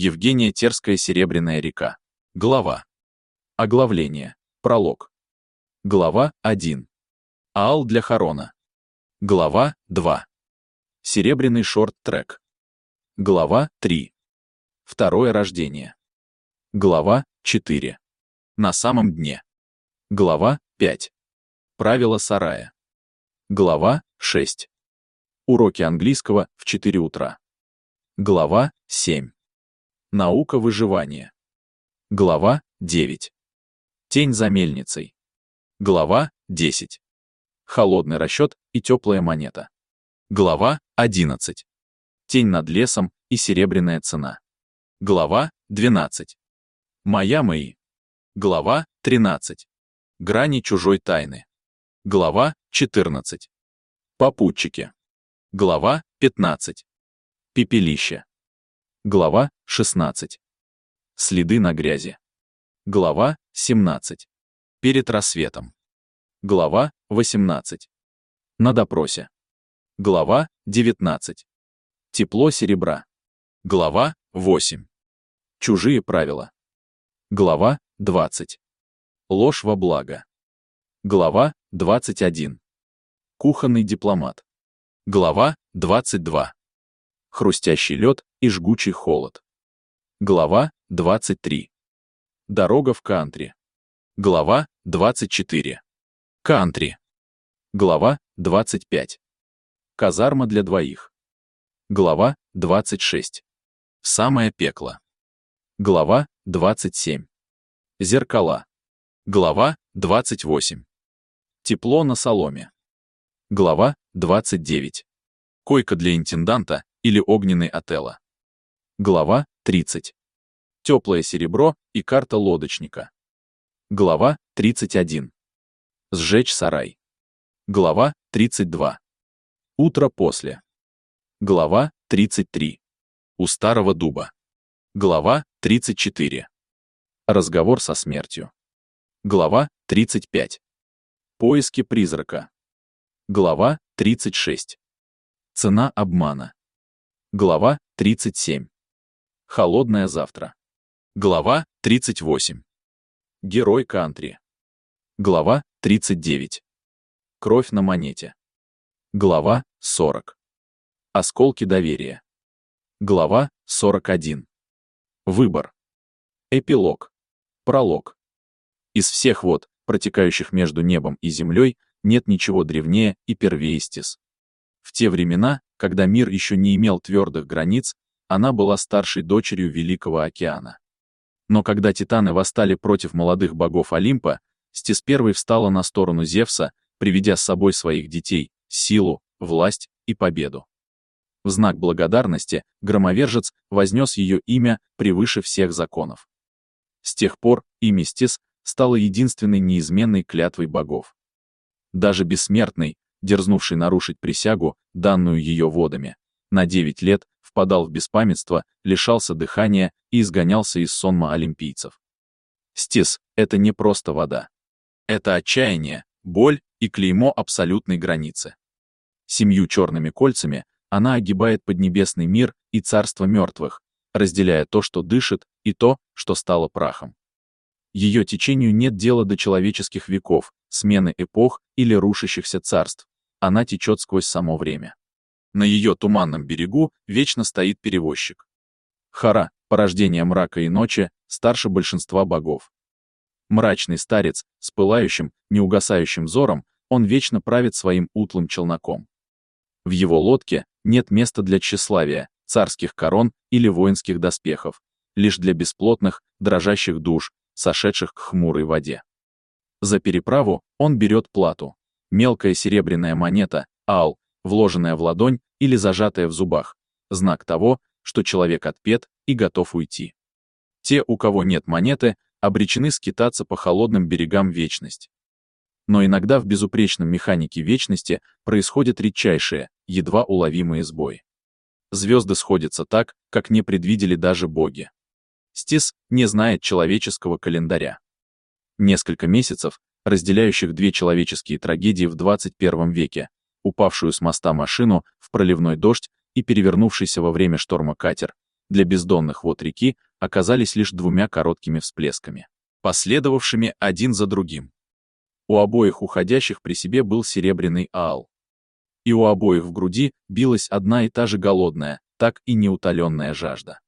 Евгения Терская «Серебряная река». Глава. Оглавление. Пролог. Глава 1. Аал для Харона. Глава 2. Серебряный шорт-трек. Глава 3. Второе рождение. Глава 4. На самом дне. Глава 5. Правила сарая. Глава 6. Уроки английского в 4 утра. Глава 7. Наука выживания. Глава 9. Тень за мельницей. Глава 10. Холодный расчет и теплая монета. Глава 11. Тень над лесом и серебряная цена. Глава 12. Мои. Глава 13. Грани чужой тайны. Глава 14. Попутчики. Глава 15. Пепелище. Глава 16. Следы на грязи. Глава 17. Перед рассветом. Глава 18. На допросе. Глава 19. Тепло серебра. Глава 8. Чужие правила. Глава 20. Ложь во благо. Глава 21. Кухонный дипломат. Глава 22. Хрустящий лед и жгучий холод. Глава 23. Дорога в кантри. Глава 24. Кантри. Глава 25. Казарма для двоих. Глава 26. Самое пекло. Глава 27. Зеркала. Глава 28. Тепло на соломе. Глава 29. Койка для интенданта или огненный Отелло. Глава 30. Теплое серебро и карта лодочника. Глава 31. Сжечь сарай. Глава 32. Утро после. Глава 33. У старого дуба. Глава 34. Разговор со смертью. Глава 35. Поиски призрака. Глава 36. Цена обмана. Глава 37. Холодное завтра. Глава 38. Герой кантри. Глава 39. Кровь на монете. Глава 40. Осколки доверия. Глава 41. Выбор. Эпилог. Пролог. Из всех вод, протекающих между небом и землей, нет ничего древнее и первее Стис. В те времена, когда мир еще не имел твердых границ, она была старшей дочерью Великого океана. Но когда титаны восстали против молодых богов Олимпа, Стис первой встала на сторону Зевса, приведя с собой своих детей, силу, власть и победу. В знак благодарности громовержец вознес ее имя превыше всех законов. С тех пор имя Стис стало единственной неизменной клятвой богов. Даже бессмертный, дерзнувший нарушить присягу, данную ее водами, на 9 лет впадал в беспамятство, лишался дыхания и изгонялся из сонма олимпийцев. Стис — это не просто вода. Это отчаяние, боль и клеймо абсолютной границы. 7 черными кольцами она огибает поднебесный мир и царство мертвых, разделяя то, что дышит, и то, что стало прахом. Ее течению нет дела до человеческих веков, смены эпох или рушащихся царств. Она течет сквозь само время. На ее туманном берегу вечно стоит перевозчик. Хара, порождение мрака и ночи, старше большинства богов. Мрачный старец, с пылающим, неугасающим взором, он вечно правит своим утлым челноком. В его лодке нет места для тщеславия, царских корон или воинских доспехов, лишь для бесплотных, дрожащих душ, сошедших к хмурой воде. За переправу он берет плату. Мелкая серебряная монета, аал, вложенная в ладонь или зажатая в зубах, знак того, что человек отпет и готов уйти. Те, у кого нет монеты, обречены скитаться по холодным берегам вечности. Но иногда в безупречном механике вечности происходят редчайшие, едва уловимые сбои. Звезды сходятся так, как не предвидели даже боги. Стис не знает человеческого календаря. Несколько месяцев, разделяющих две человеческие трагедии в 21 веке, упавшую с моста машину в проливной дождь и перевернувшийся во время шторма катер, для бездонных вод реки оказались лишь двумя короткими всплесками, последовавшими один за другим. У обоих уходящих при себе был серебряный аал. И у обоих в груди билась одна и та же голодная, так и неутоленная жажда.